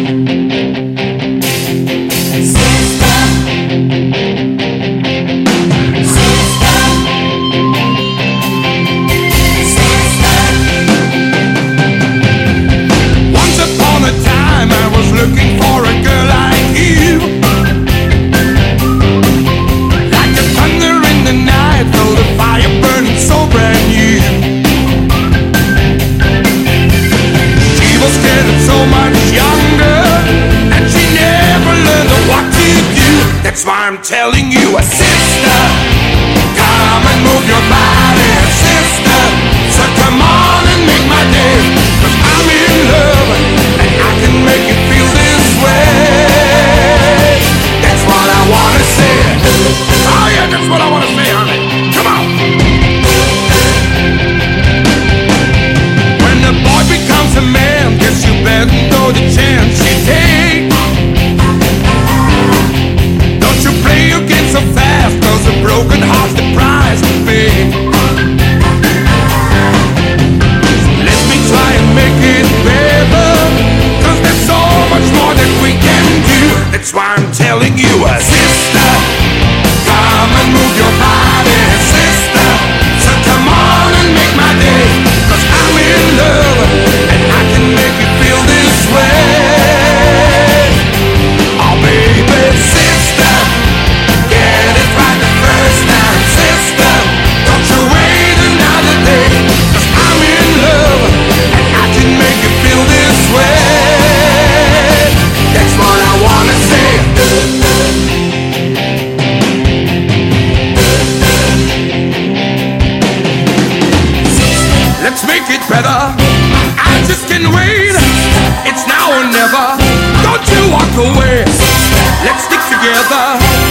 That's why I'm telling you, sister, come and move your body, sister. So come on and make my day, 'cause I'm in love and I can make you feel this way. That's what I wanna say. Oh yeah, that's what I wanna say, honey. Come on. When the boy becomes a man, guess you better know the chance you take. So fast, 'cause a broken heart's the price to pay. Let me try and make it better, 'cause there's so much more that we can do. That's why I'm telling you, sister, come and move your body, sister. So come on and make my day, 'cause I'm in love and I can make you feel this way. Oh baby, sister, get it right the first time, sister. Don't you wait another day, 'cause I'm in love and I can make you feel this way. That's what I wanna say. Let's make it better. I just can't wait. It's now or never. Don't you walk away. Let's stick together.